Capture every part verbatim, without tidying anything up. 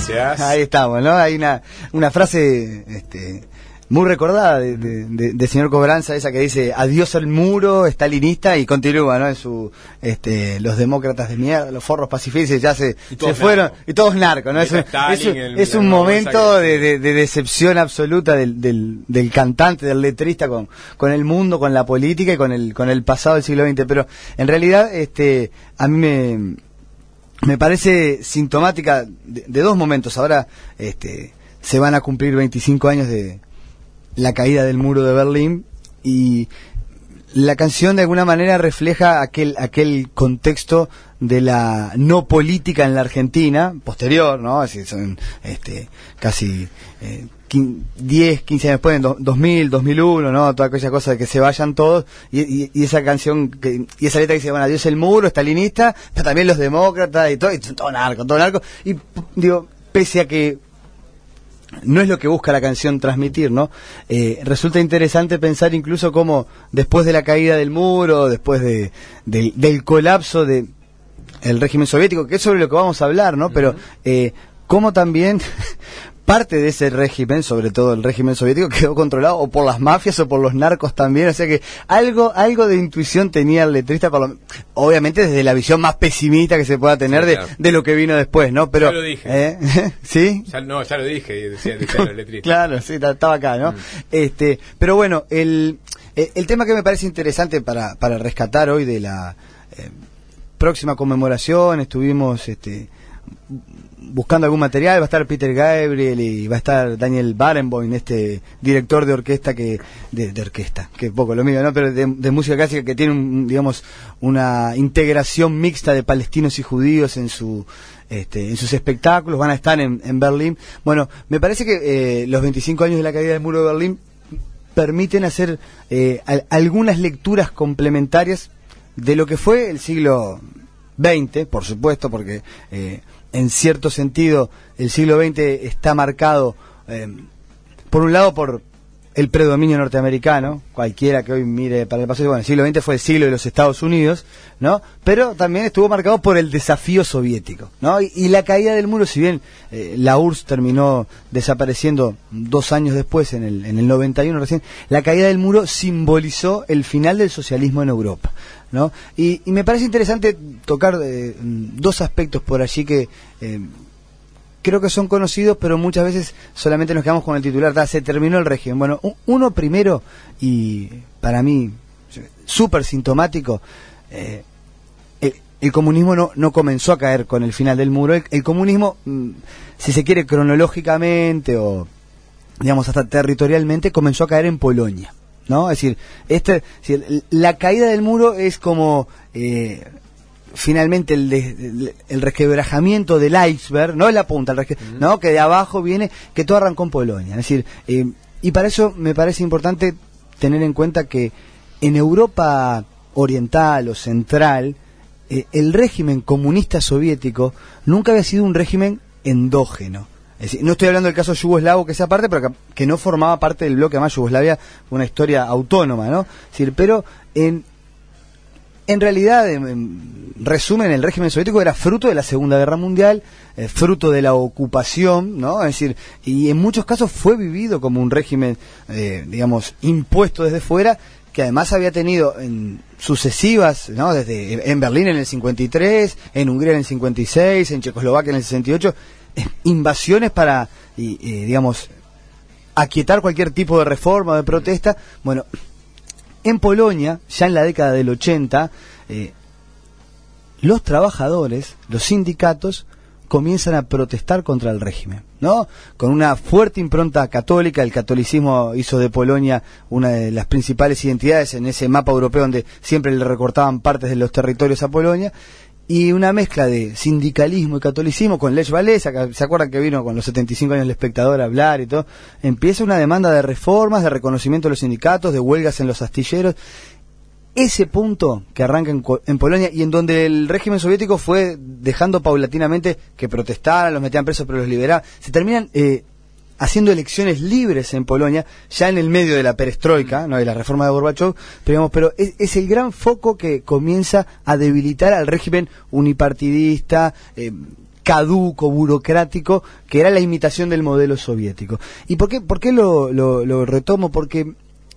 Gracias. Ahí estamos, ¿no? Hay una, una frase este, muy recordada de, de, de, de señor Cobranza, esa que dice adiós al muro, estalinista, y continúa, ¿no? En su, este, los demócratas de mierda, los forros pacifistas ya se, se fueron, narco. Y todos narcos, ¿no? Es un, Stalin, es un, el, es un momento de, de, de decepción absoluta del, del, del cantante, del letrista con, con el mundo, con la política y con el, con el pasado del siglo veinte, pero en realidad, este, a mí me, me parece sintomática de, de dos momentos. Ahora, este, se van a cumplir veinticinco años de la caída del muro de Berlín, y la canción de alguna manera refleja aquel aquel contexto de la no política en la Argentina posterior, ¿no? Así son este casi eh, diez, quince años después, en do, dos mil, dos mil uno, ¿no? Toda aquella cosa de que se vayan todos, y, y, y esa canción que, y esa letra que dice, bueno, adiós el muro, estalinista, pero también los demócratas y todo, y todo narco, todo narco, y digo, pese a que no es lo que busca la canción transmitir, ¿no? Eh, resulta interesante pensar incluso cómo después de la caída del muro, después de, de del colapso de el régimen soviético, que es sobre lo que vamos a hablar, ¿no? Pero eh, cómo también parte de ese régimen, sobre todo el régimen soviético, quedó controlado o por las mafias o por los narcos también, o sea que algo algo de intuición tenía el letrista, por lo, obviamente desde la visión más pesimista que se pueda tener, sí, claro, de, de lo que vino después, ¿no? Pero, ya lo dije. ¿eh? ¿Sí? Ya, no, ya lo dije, decía, decía el letrista. Claro, sí, estaba acá, ¿no? Mm. Este, pero bueno, el, el tema que me parece interesante para, para rescatar hoy de la eh, próxima conmemoración, estuvimos este buscando algún material, va a estar Peter Gabriel y va a estar Daniel Barenboim, este director de orquesta que de, de orquesta, que poco lo mío, ¿no? Pero de, de música clásica, que tiene un, digamos, una integración mixta de palestinos y judíos en su este, en sus espectáculos. Van a estar en, en Berlín. Bueno, me parece que eh, los veinticinco años de la caída del muro de Berlín permiten hacer eh, al, algunas lecturas complementarias de lo que fue el siglo veinte, por supuesto, porque eh, en cierto sentido el siglo veinte está marcado eh, por un lado por el predominio norteamericano. Cualquiera que hoy mire para el pasado, bueno, el siglo veinte fue el siglo de los Estados Unidos, ¿no? Pero también estuvo marcado por el desafío soviético, ¿no? Y, y la caída del muro, si bien eh, la U R S S terminó desapareciendo dos años después, en el, en el noventa y uno recién, la caída del muro simbolizó el final del socialismo en Europa, ¿no? Y, y me parece interesante tocar eh, dos aspectos por allí que eh, creo que son conocidos, pero muchas veces solamente nos quedamos con el titular, da, se terminó el régimen. Bueno, uno primero, y para mí súper sintomático, eh, el, el comunismo no, no comenzó a caer con el final del muro. El, el comunismo, si se quiere cronológicamente o digamos hasta territorialmente, comenzó a caer en Polonia, ¿no? Es decir, este, es decir, la caída del muro es como eh, finalmente el, de, el resquebrajamiento del iceberg, no es la punta, el resque, uh-huh. no, que de abajo viene, que todo arrancó en Polonia. Es decir, eh, y para eso me parece importante tener en cuenta que en Europa oriental o central, eh, el régimen comunista soviético nunca había sido un régimen endógeno. Es decir, no estoy hablando del caso yugoslavo, que sea parte, pero que, que no formaba parte del bloque. Además, Yugoslavia fue una historia autónoma, ¿no? Es decir, pero en En realidad, en, en resumen, el régimen soviético era fruto de la Segunda Guerra Mundial, eh, fruto de la ocupación, ¿no? Es decir, y en muchos casos fue vivido como un régimen, eh, digamos, impuesto desde fuera, que además había tenido en sucesivas, ¿no? Desde en Berlín en el cincuenta y tres, en Hungría en el cincuenta y seis, en Checoslovaquia en el sesenta y ocho, eh, invasiones para, y, eh, digamos, aquietar cualquier tipo de reforma o de protesta. Bueno, en Polonia, ya en la década del ochenta, eh, los trabajadores, los sindicatos, comienzan a protestar contra el régimen, ¿no? Con una fuerte impronta católica. El catolicismo hizo de Polonia una de las principales identidades en ese mapa europeo donde siempre le recortaban partes de los territorios a Polonia. Y una mezcla de sindicalismo y catolicismo con Lech Walesa, que se acuerdan que vino con los setenta y cinco años del Espectador a hablar y todo. Empieza una demanda de reformas, de reconocimiento de los sindicatos, de huelgas en los astilleros. Ese punto que arranca en, en Polonia, y en donde el régimen soviético fue dejando paulatinamente que protestaran, los metían presos pero los liberaban, se terminan eh, haciendo elecciones libres en Polonia, ya en el medio de la perestroika, ¿no? De la reforma de Gorbachev, pero, digamos, pero es, es el gran foco que comienza a debilitar al régimen unipartidista, eh, caduco, burocrático, que era la imitación del modelo soviético. ¿Y por qué, por qué lo, lo, lo retomo? Porque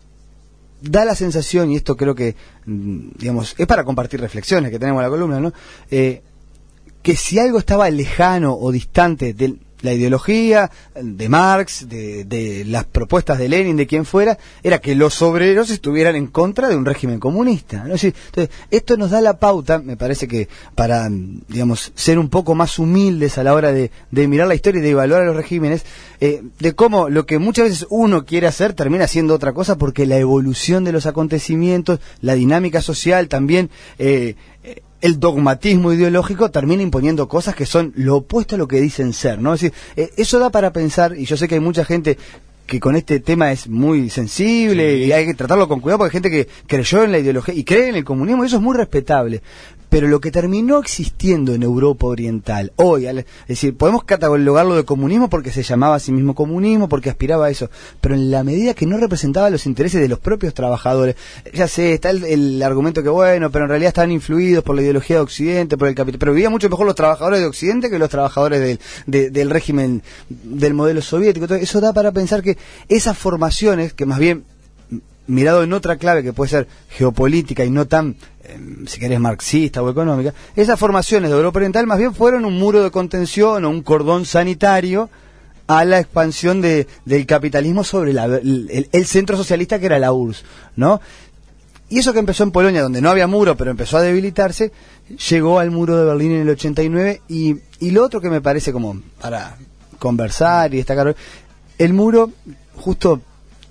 da la sensación, y esto creo que, digamos, es para compartir reflexiones que tenemos en la columna, ¿no? Eh, que si algo estaba lejano o distante de la ideología de Marx, de, de las propuestas de Lenin, de quien fuera, era que los obreros estuvieran en contra de un régimen comunista, ¿no? Entonces, esto nos da la pauta, me parece que para, digamos, ser un poco más humildes a la hora de, de mirar la historia y de evaluar a los regímenes, eh, de cómo lo que muchas veces uno quiere hacer termina siendo otra cosa, porque la evolución de los acontecimientos, la dinámica social también, eh, el dogmatismo ideológico termina imponiendo cosas que son lo opuesto a lo que dicen ser, ¿no? Es decir, eh, eso da para pensar, y yo sé que hay mucha gente que con este tema es muy sensible, sí, y hay que tratarlo con cuidado, porque hay gente que creyó en la ideología y cree en el comunismo, y eso es muy respetable. Pero lo que terminó existiendo en Europa Oriental hoy, es decir, podemos catalogarlo de comunismo porque se llamaba a sí mismo comunismo, porque aspiraba a eso, pero en la medida que no representaba los intereses de los propios trabajadores, ya sé, está el, el argumento que bueno, pero en realidad estaban influidos por la ideología de Occidente, por el capital, pero vivían mucho mejor los trabajadores de Occidente que los trabajadores del, de, del régimen del modelo soviético. Entonces, eso da para pensar que esas formaciones, que más bien mirado en otra clave que puede ser geopolítica y no tan, eh, si querés, marxista o económica, esas formaciones de Europa Oriental más bien fueron un muro de contención o un cordón sanitario a la expansión de, del capitalismo sobre la, el, el centro socialista que era la U R S S, ¿no? Y eso que empezó en Polonia, donde no había muro, pero empezó a debilitarse, llegó al muro de Berlín en el ochenta y nueve, y, y lo otro que me parece como para conversar y destacar, el muro, justo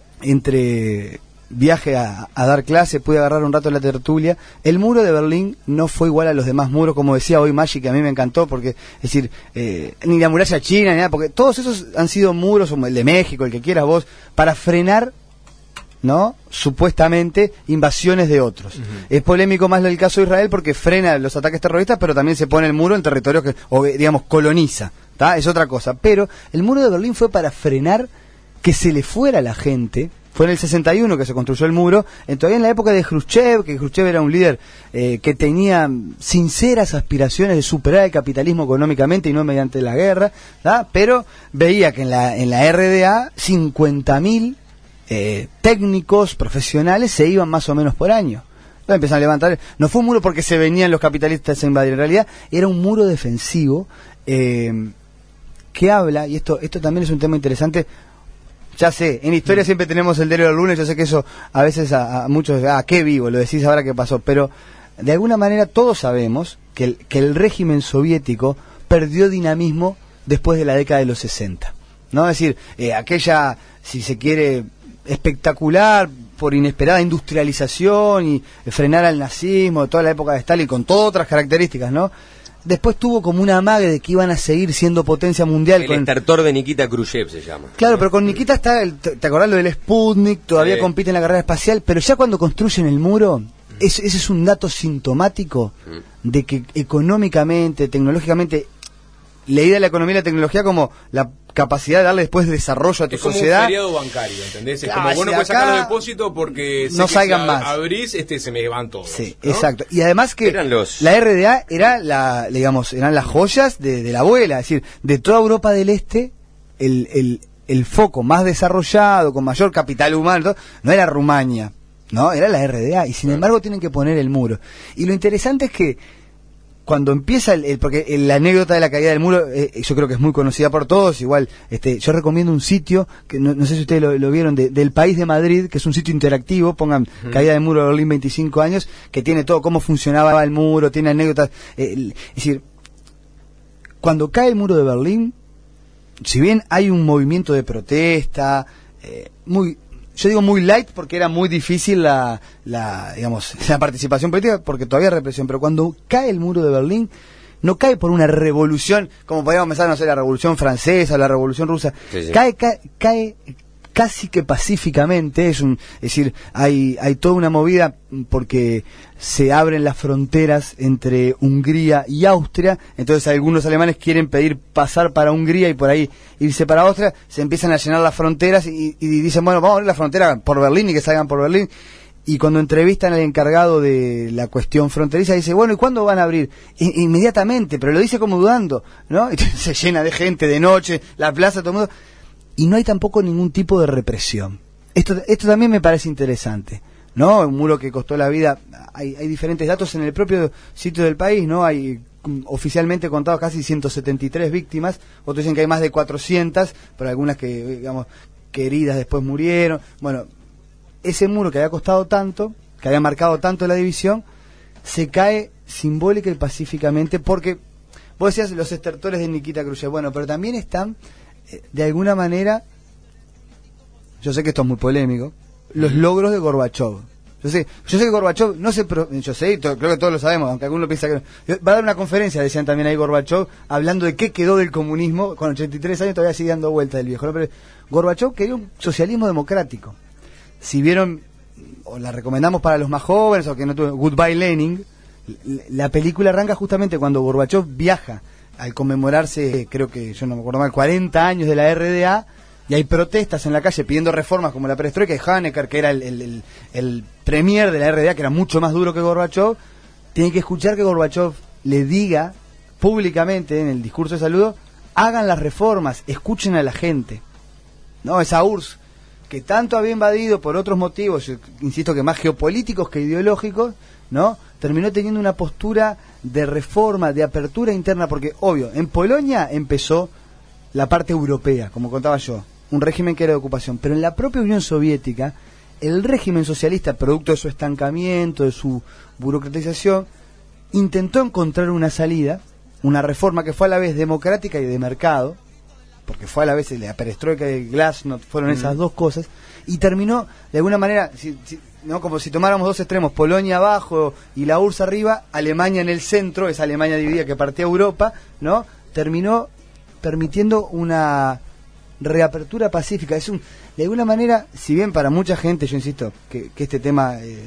entre viaje a, a dar clase, pude agarrar un rato la tertulia, el muro de Berlín no fue igual a los demás muros, como decía hoy Maggi, que a mí me encantó, porque, es decir, eh, ni la muralla china, ni nada, porque todos esos han sido muros, como el de México, el que quieras vos, para frenar, ¿no?, supuestamente, invasiones de otros. Uh-huh. Es polémico más el caso de Israel porque frena los ataques terroristas, pero también se pone el muro en territorios que, o, digamos, coloniza, ¿tá? Es otra cosa. Pero el muro de Berlín fue para frenar que se le fuera la gente. Fue en el sesenta y uno que se construyó el muro, en, todavía en la época de Khrushchev, que Khrushchev era un líder eh, que tenía sinceras aspiraciones de superar el capitalismo económicamente y no mediante la guerra, ¿tá? Pero veía que en la, en la R D A cincuenta mil eh, técnicos profesionales se iban más o menos por año. Entonces empezaron a levantar, no fue un muro porque se venían los capitalistas a invadir, en realidad era un muro defensivo eh, que habla, y esto, esto también es un tema interesante. Ya sé, en historia siempre tenemos el diario del lunes, yo sé que eso a veces a, a muchos, ah, qué vivo, lo decís ahora que pasó, pero de alguna manera todos sabemos que el, que el régimen soviético perdió dinamismo después de la década de los sesenta, ¿no? Es decir, eh, aquella, si se quiere, espectacular, por inesperada industrialización y frenar al nazismo, toda la época de Stalin, con todas otras características, ¿no? Después tuvo como una amague de que iban a seguir siendo potencia mundial. El con... estertor de Nikita Khrushchev se llama. Claro, pero con Nikita está, el, ¿te acordás lo del Sputnik? Todavía sí. Compite en la carrera espacial, pero ya cuando construyen el muro, ese, ese es un dato sintomático mm. de que económicamente, tecnológicamente, leída la economía y la tecnología como la capacidad de darle después desarrollo a tu es como sociedad. Un feriado bancario, ¿entendés? Es claro, como vos no si puedes sacar acá los depósitos porque no salgan si más. Abrís, este, se me van todos. Sí, ¿no? exacto. Y además que los... la R D A era la, digamos, eran las joyas de, de la abuela, es decir, de toda Europa del Este, el, el, el foco más desarrollado, con mayor capital humano, todo, no era Rumania, no, era la R D A, y sin embargo tienen que poner el muro. Y lo interesante es que cuando empieza el, el porque el, la anécdota de la caída del muro, eh, yo creo que es muy conocida por todos, igual, este, yo recomiendo un sitio, que no, no sé si ustedes lo, lo vieron, de, del País de Madrid, que es un sitio interactivo, pongan uh-huh. caída del muro de Berlín veinticinco años, que tiene todo, cómo funcionaba el muro, tiene anécdotas, eh, el, es decir, cuando cae el muro de Berlín, si bien hay un movimiento de protesta, eh, muy... Yo digo muy light porque era muy difícil la, la, digamos, la participación política porque todavía hay represión, pero cuando cae el muro de Berlín, no cae por una revolución, como podríamos pensar, no sé, la revolución francesa, la revolución rusa, sí, sí. Cae, cae, cae casi que pacíficamente, es un, es decir, hay, hay toda una movida porque se abren las fronteras entre Hungría y Austria, entonces algunos alemanes quieren pedir pasar para Hungría y por ahí irse para Austria, se empiezan a llenar las fronteras y, y dicen, bueno, vamos a abrir la frontera por Berlín y que salgan por Berlín, y cuando entrevistan al encargado de la cuestión fronteriza, dice, bueno, ¿y cuándo van a abrir? I- inmediatamente, pero lo dice como dudando, ¿no? Y se llena de gente de noche, la plaza, todo el mundo. Y no hay tampoco ningún tipo de represión. Esto, esto también me parece interesante, ¿no? Un muro que costó la vida. Hay, hay diferentes datos en el propio sitio del país, ¿no? Hay mm, oficialmente contados casi ciento setenta y tres víctimas, otros dicen que hay más de cuatrocientas, pero algunas que, digamos, que heridas después murieron. Bueno, ese muro que había costado tanto, que había marcado tanto la división, se cae simbólica y pacíficamente, porque vos decías los estertores de Nikita Khrushchev, bueno, pero también están, eh, de alguna manera, yo sé que esto es muy polémico, los logros de Gorbachev. Yo sé, yo sé que Gorbachev, no sé, pero yo sé, to, creo que todos lo sabemos, aunque alguno piensa que no. Va a dar una conferencia, decían también ahí Gorbachev, hablando de qué quedó del comunismo, con ochenta y tres años todavía sigue dando vuelta el viejo, ¿no? Pero Gorbachev quería un socialismo democrático. Si vieron, o la recomendamos para los más jóvenes, o que no tuve, Goodbye Lenin, la película arranca justamente cuando Gorbachev viaja al conmemorarse, creo que, yo no me acuerdo mal, cuarenta años de la R D A, y hay protestas en la calle pidiendo reformas como la perestroika, y Honecker, que era el, el, el, el premier de la R D A, que era mucho más duro que Gorbachev, tiene que escuchar que Gorbachev le diga públicamente en el discurso de saludo, hagan las reformas, escuchen a la gente. No, esa U R S S, que tanto había invadido por otros motivos, insisto que más geopolíticos que ideológicos, ¿no? Terminó teniendo una postura de reforma, de apertura interna, porque, obvio, en Polonia empezó la parte europea, como contaba yo, un régimen que era de ocupación, pero en la propia Unión Soviética, el régimen socialista, producto de su estancamiento, de su burocratización, intentó encontrar una salida, una reforma que fue a la vez democrática y de mercado, porque fue a la vez la perestroika y el glasnost, fueron esas dos cosas, y terminó de alguna manera, si, si, no como si tomáramos dos extremos, Polonia abajo y la U R S S arriba, Alemania en el centro, esa Alemania dividida que partía a Europa, ¿no? Terminó permitiendo una reapertura pacífica. Es un, de alguna manera, si bien para mucha gente, yo insisto, que, que este tema eh,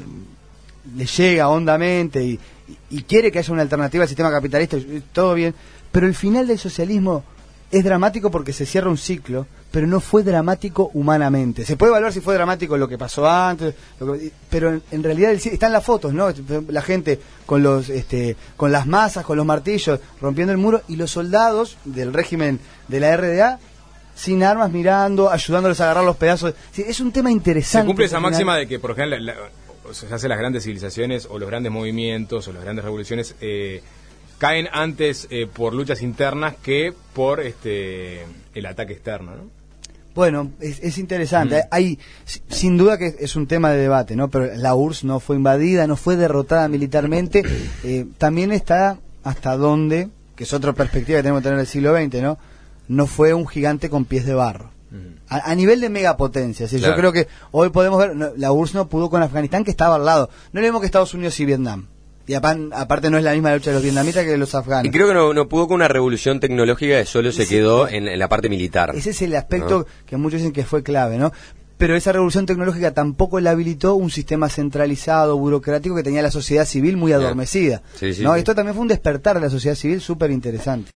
le llega hondamente y, y quiere que haya una alternativa al sistema capitalista, todo bien, pero el final del socialismo es dramático porque se cierra un ciclo, pero no fue dramático humanamente. Se puede evaluar si fue dramático lo que pasó antes, lo que, pero en, en realidad el, están las fotos, ¿no? La gente con los, este, con las masas, con los martillos, rompiendo el muro, y los soldados del régimen de la R D A sin armas, mirando, ayudándoles a agarrar los pedazos. Sí, es un tema interesante. Se cumple esa máxima de que, por ejemplo, la, la, o sea, se hace las grandes civilizaciones o los grandes movimientos o las grandes revoluciones eh, caen antes eh, por luchas internas que por este el ataque externo, ¿no? Bueno, es, es interesante. Mm. Hay, sin duda que es un tema de debate, ¿no? Pero la U R S S no fue invadida, no fue derrotada militarmente. Eh, también está hasta dónde, que es otra perspectiva que tenemos que tener en el siglo veinte, ¿no? No fue un gigante con pies de barro. Mm. A, a nivel de megapotencia. ¿Sí? Claro. Yo creo que hoy podemos ver, no, la U R S S no pudo con Afganistán, que estaba al lado. No le vemos que Estados Unidos y Vietnam. Y aparte no es la misma lucha de los vietnamitas que de los afganos. Y creo que no, no pudo con una revolución tecnológica que solo se quedó en, en la parte militar. Ese es el aspecto, ¿no?, que muchos dicen que fue clave, ¿no? Pero esa revolución tecnológica tampoco le habilitó un sistema centralizado, burocrático, que tenía la sociedad civil muy adormecida. Sí, sí, ¿no? Sí. Esto también fue un despertar de la sociedad civil súper interesante.